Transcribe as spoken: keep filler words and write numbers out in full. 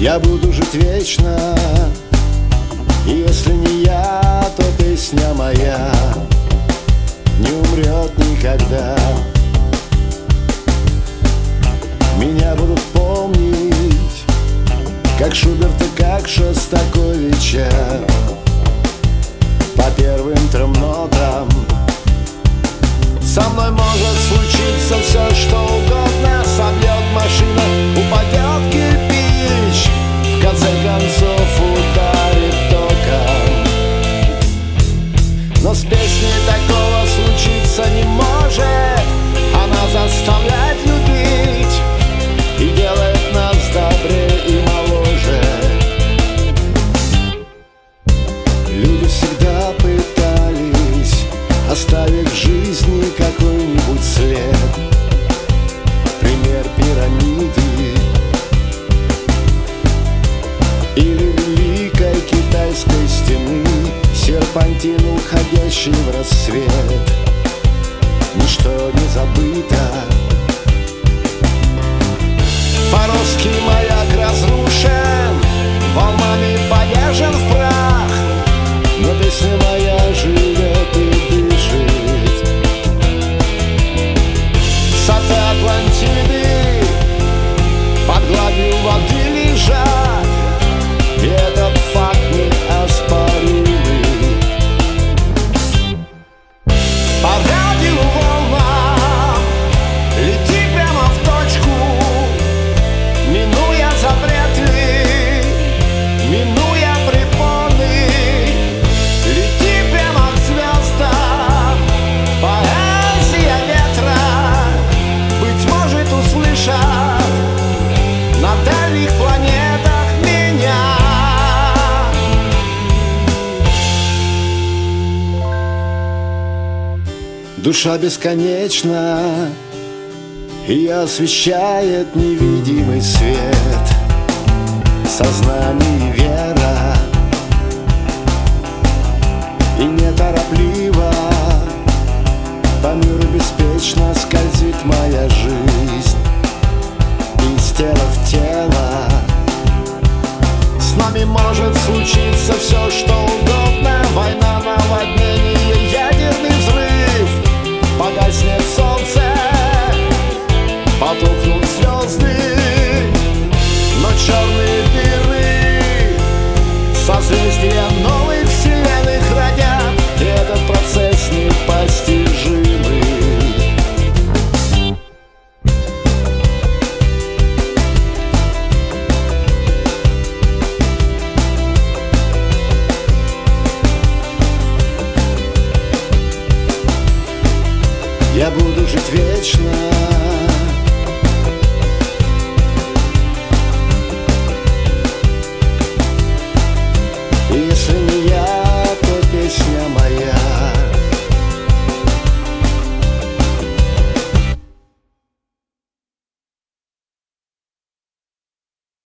Я буду жить вечно, и если не я, то песня моя не умрет никогда. Меня будут помнить, как Шуберта, как Шостаковича, по первым трем нотам. Со мной может случиться все, что угодно. Собьет машина, упадет кирпич, в конце концов ударит током. Но с песней такого случиться не может. Она заставляет любить и делает нас добрее и моложе. Люди всегда пытались оставить в жизни какой-нибудь след. Пример пирамиды или великой китайской стены, серпантин, уходящий в рассвет. Ничто не забыто. Фаровский маяк разрушен, волнами повержен в прах, но песня моя живет и дышит. Сады Атлантиды под гладью воды лежат, и этот факт неоспоримый. По радио волна лети прямо в точку, минуя запреты, минуя препоны. Лети прямо к звездам, поэзия ветра, быть может, услышат на дальних планетах меня. Душа бесконечна, и освещает невидимый свет. Сознание и вера, и неторопливо по миру беспечно скользит моя жизнь из тела в тело. С нами может случиться все, что угодно. Война, наводнение, ядерный взрыв, погаснет солнце, потухнут звезды, но черные дыры созвездия новых вселенных родят, и этот процесс непостижимый. Я буду жить вечно,